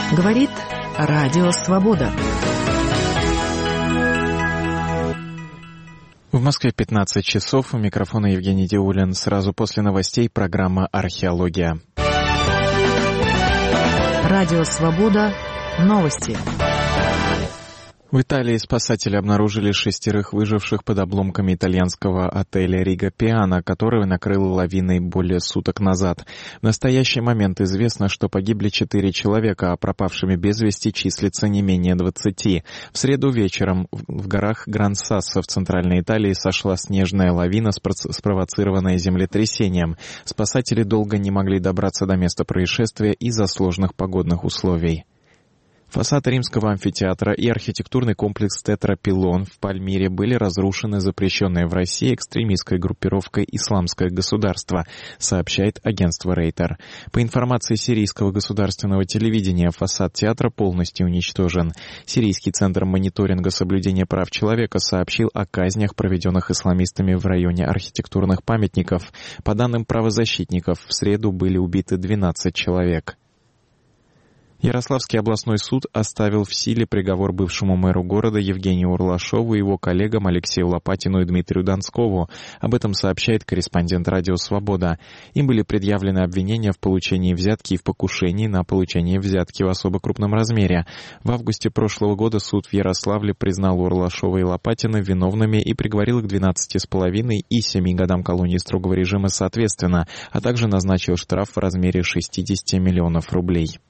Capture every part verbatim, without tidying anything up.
Говорит Радио Свобода. В Москве пятнадцать часов. У микрофона Евгений Диулин. Сразу после новостей программа «Археология». Радио Свобода. Новости. В Италии спасатели обнаружили шестерых выживших под обломками итальянского отеля «Рига Пиано», который накрыл лавиной более суток назад. В настоящий момент известно, что погибли четыре человека, а пропавшими без вести числится не менее двадцати. В среду вечером в горах Гран-Сассо в центральной Италии сошла снежная лавина, спровоцированная землетрясением. Спасатели долго не могли добраться до места происшествия из-за сложных погодных условий. Фасад римского амфитеатра и архитектурный комплекс Тетра-Пилон в Пальмире были разрушены запрещенной в России экстремистской группировкой «Исламское государство», сообщает агентство Рейтер. По информации сирийского государственного телевидения, фасад театра полностью уничтожен. Сирийский центр мониторинга соблюдения прав человека сообщил о казнях, проведенных исламистами в районе архитектурных памятников. По данным правозащитников, в среду были убиты двенадцать человек. Ярославский областной суд оставил в силе приговор бывшему мэру города Евгению Урлашову и его коллегам Алексею Лопатину и Дмитрию Донскову. Об этом сообщает корреспондент «Радио Свобода». Им были предъявлены обвинения в получении взятки и в покушении на получение взятки в особо крупном размере. В августе прошлого года суд в Ярославле признал Урлашова и Лопатина виновными и приговорил их к двенадцати с половиной и семи годам колонии строгого режима соответственно, а также назначил штраф в размере шестидесяти миллионов рублей.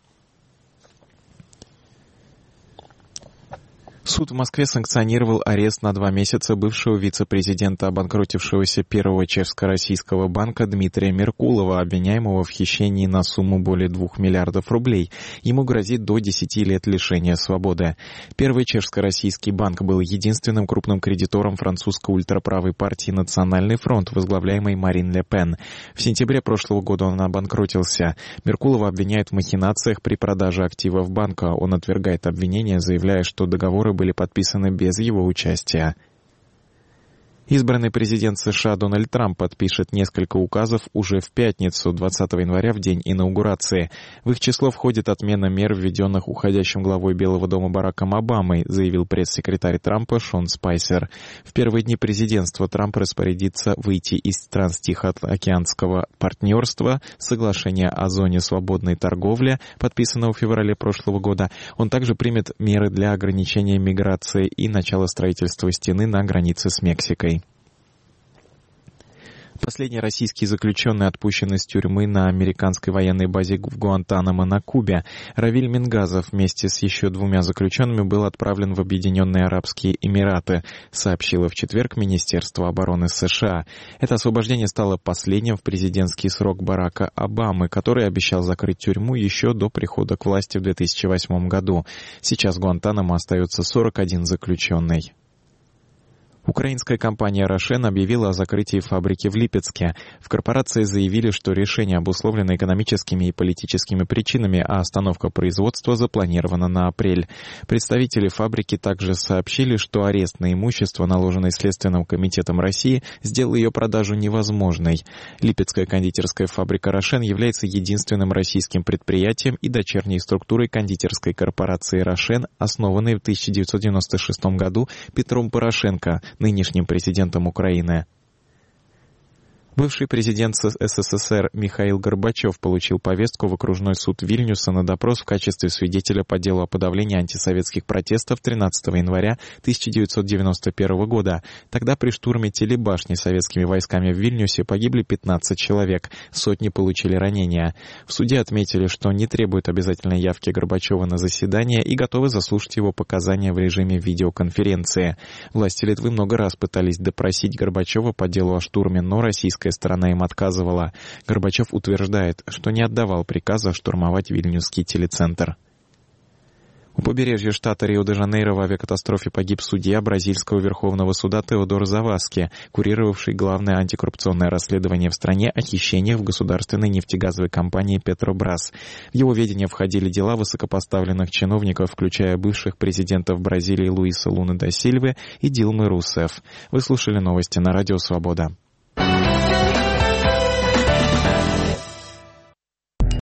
Суд в Москве санкционировал арест на два месяца бывшего вице-президента обанкротившегося Первого чешско-российского банка Дмитрия Меркулова, обвиняемого в хищении на сумму более двух миллиардов рублей. Ему грозит до десяти лет лишения свободы. Первый чешско-российский банк был единственным крупным кредитором французской ультраправой партии «Национальный фронт», возглавляемой Марин Ле Пен. В сентябре прошлого года он обанкротился. Меркулова обвиняют в махинациях при продаже активов банка. Он отвергает обвинения, заявляя, что договоры были подписаны без его участия. Избранный президент США Дональд Трамп подпишет несколько указов уже в пятницу, двадцатого января, в день инаугурации. В их число входит отмена мер, введенных уходящим главой Белого дома Бараком Обамой, заявил пресс-секретарь Трампа Шон Спайсер. В первые дни президентства Трамп распорядится выйти из стран Тихоокеанского партнерства, соглашения о зоне свободной торговли, подписанного в феврале прошлого года. Он также примет меры для ограничения миграции и начала строительства стены на границе с Мексикой. Последний российский заключенный, отпущенный из тюрьмы на американской военной базе в Гуантанамо на Кубе, Равиль Мингазов вместе с еще двумя заключенными был отправлен в Объединенные Арабские Эмираты, сообщило в четверг Министерство обороны США. Это освобождение стало последним в президентский срок Барака Обамы, который обещал закрыть тюрьму еще до прихода к власти в две тысячи восьмом году. Сейчас в Гуантанамо остается сорок один заключенный. Украинская компания «Рошен» объявила о закрытии фабрики в Липецке. В корпорации заявили, что решение обусловлено экономическими и политическими причинами, а остановка производства запланирована на апрель. Представители фабрики также сообщили, что арест на имущество, наложенный Следственным комитетом России, сделал ее продажу невозможной. Липецкая кондитерская фабрика «Рошен» является единственным российским предприятием и дочерней структурой кондитерской корпорации «Рошен», основанной в тысяча девятьсот девяносто шестом году Петром Порошенко, нынешним президентом Украины. Бывший президент СССР Михаил Горбачев получил повестку в окружной суд Вильнюса на допрос в качестве свидетеля по делу о подавлении антисоветских протестов тринадцатого января тысяча девятьсот девяносто первого года. Тогда при штурме телебашни советскими войсками в Вильнюсе погибли пятнадцать человек, сотни получили ранения. В суде отметили, что не требуют обязательной явки Горбачева на заседание и готовы заслушать его показания в режиме видеоконференции. Власти Литвы много раз пытались допросить Горбачева по делу о штурме, но российская сторона им отказывала. Горбачев утверждает, что не отдавал приказа штурмовать Вильнюсский телецентр. У побережья штата Рио-де-Жанейро в авиакатастрофе погиб судья бразильского Верховного суда Теодор Заваски, курировавший главное антикоррупционное расследование в стране о хищениях в государственной нефтегазовой компании «Петробрас». В его ведение входили дела высокопоставленных чиновников, включая бывших президентов Бразилии Луиса Луны да Сильвы и Дилмы Русефф. Вы слушали новости на Радио Свобода.